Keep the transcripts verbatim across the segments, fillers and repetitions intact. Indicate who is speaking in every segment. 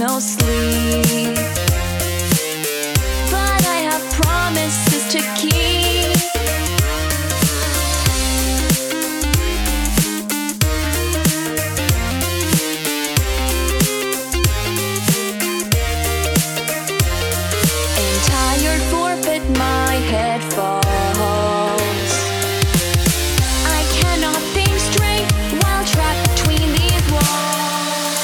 Speaker 1: no sleep. But I have promises to keep. And tired, forfeit, my head falls. I cannot think straight while trapped between these walls.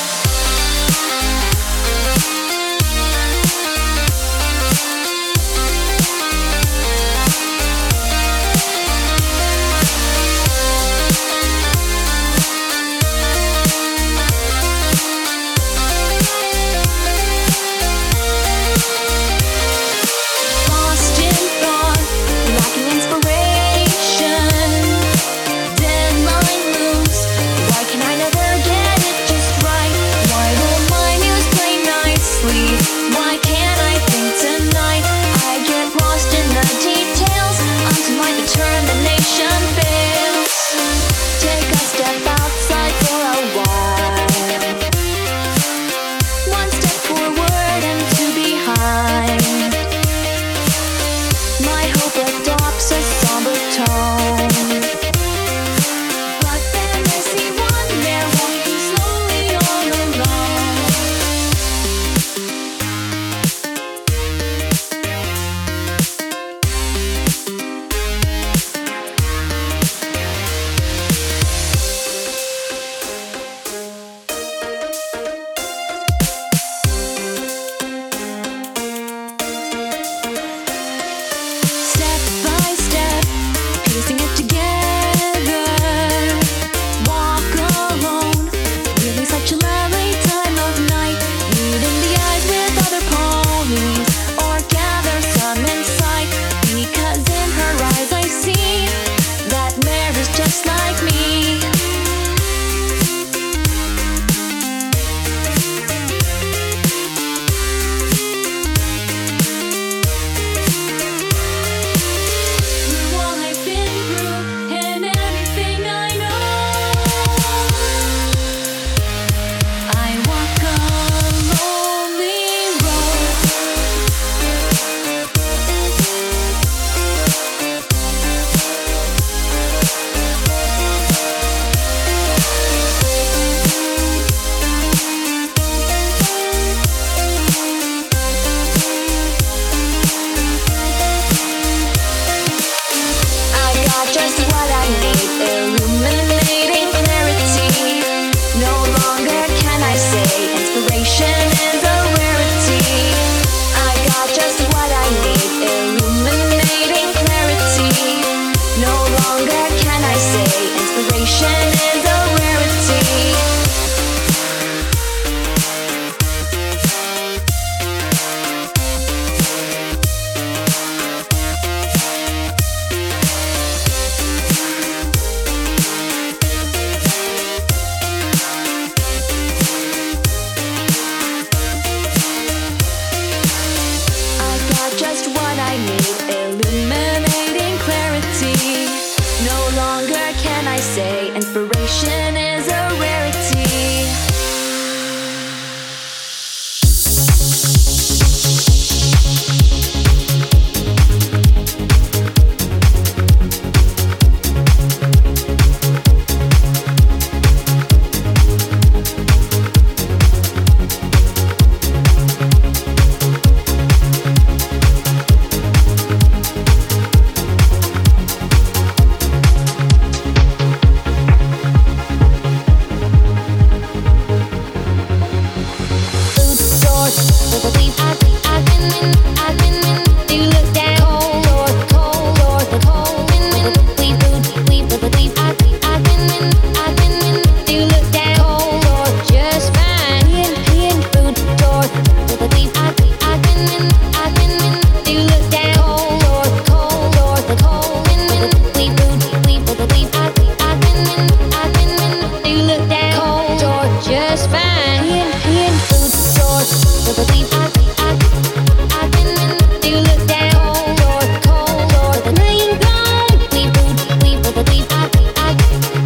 Speaker 1: Lost in thought, lacking inspiration. Deadline moves, why can I never get it just right? Why will my muse play nicely? Why can't I think tonight? I get lost in the details until my determination fails. Take a step outside for a while. One step forward and two behind. My hope adopts a somber tone. But then I see one there walking slowly all alone. Step by step, piecing it together. Walk alone, really such a lovely time of night. Meeting the eyes with other ponies, or gather some insight. Because in her eyes I see that mare is just like me. Through all I've been through and everything I know, I walk a lonely I got just what I need, illuminating clarity. No longer can I say inspiration is a rarity. I got just what I need, illuminating clarity. No longer can I say inspiration is a rarity. I got just what I need, illuminating clarity. No longer can I say inspiration is a rarity.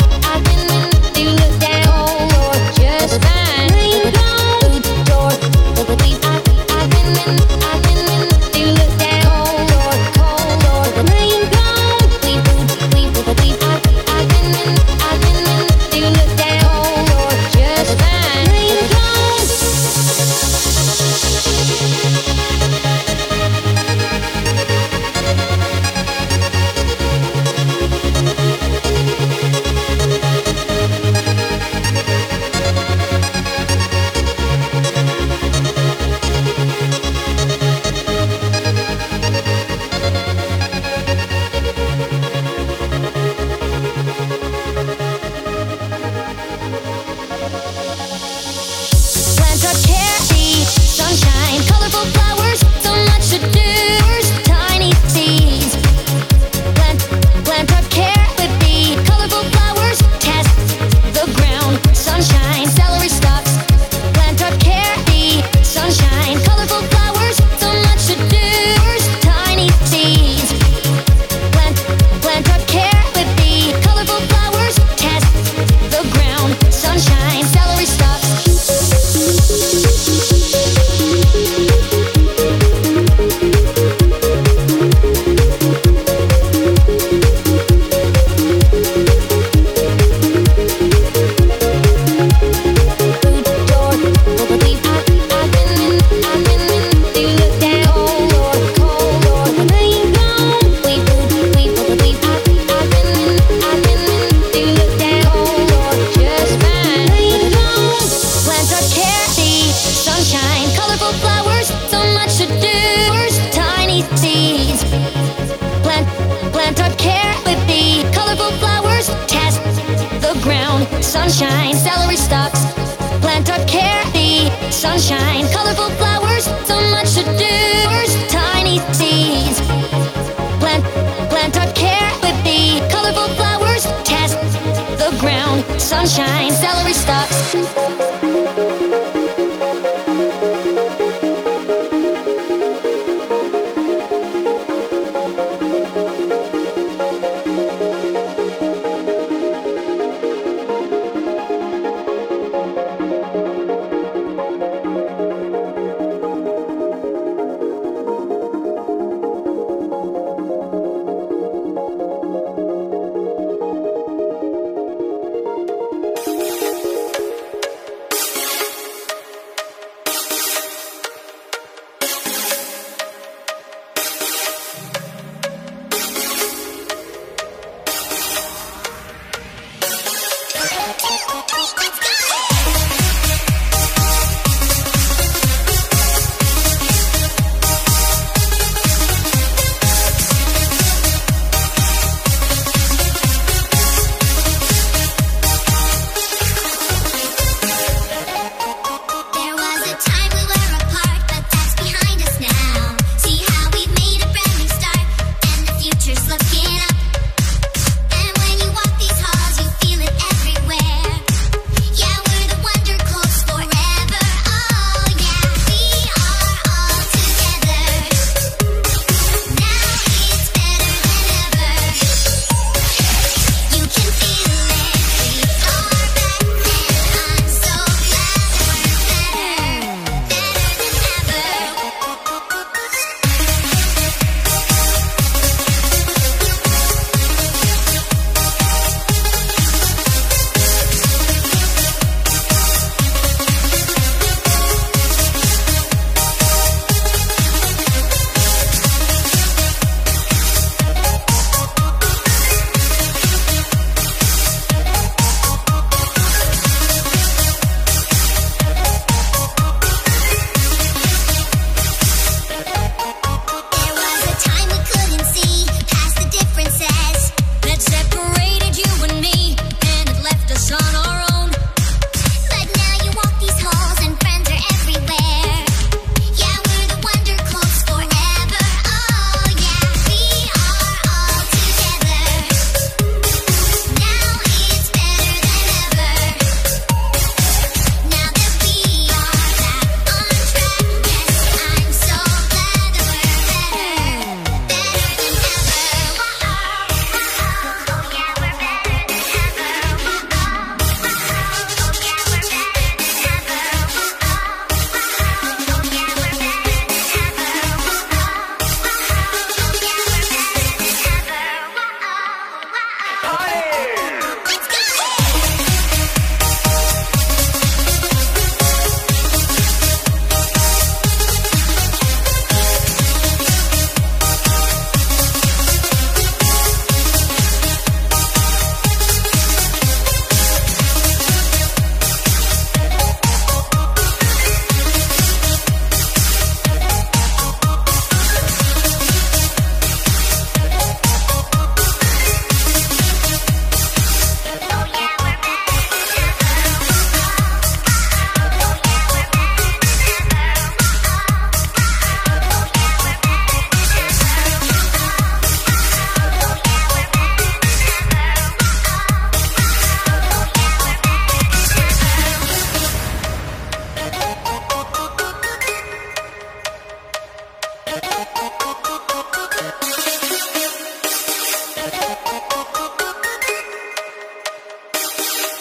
Speaker 1: Just fine. sunshine, colorful flowers, so much to do. Tiny seeds, plant, plant our care with the colorful flowers. Test the ground, sunshine, celery stalks.